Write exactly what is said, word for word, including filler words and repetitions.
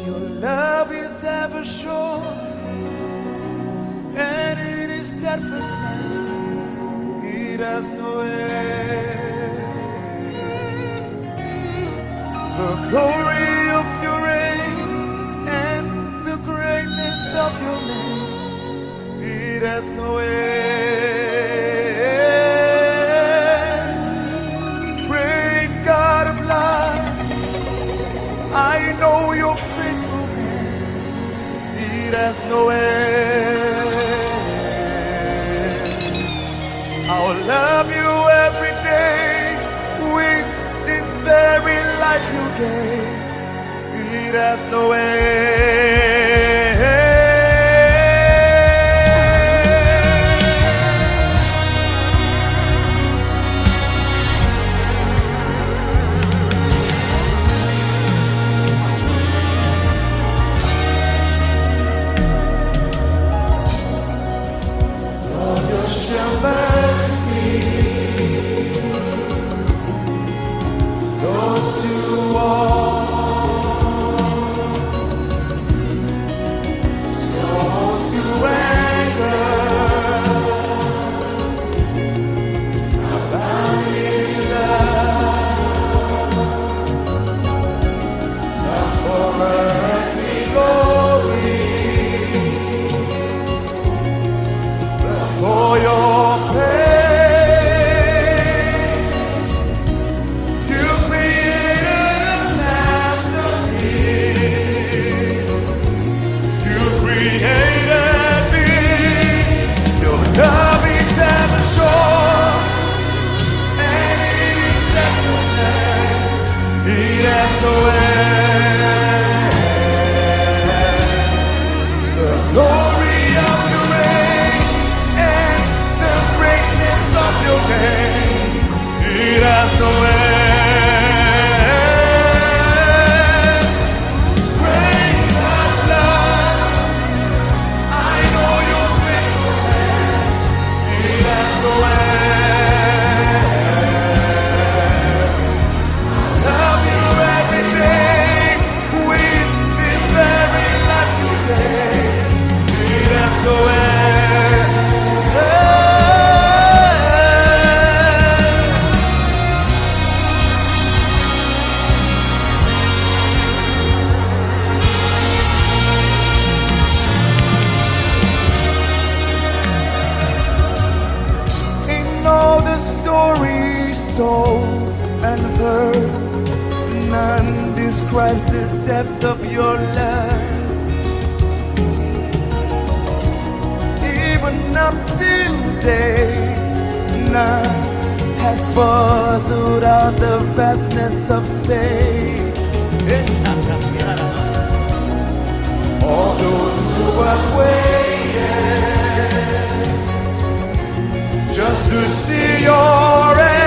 Your love is ever sure, and it is steadfastness. It has no end. The glory of your reign and the greatness of your name, it has no end. Great God of life, I know your faithfulness, it has no end. I'll love you every day with this very life you gave, it has no end. Stories told and heard, none describes the depth of your love. Even up to date, none has puzzled out the vastness of space. All those who have waited just to see your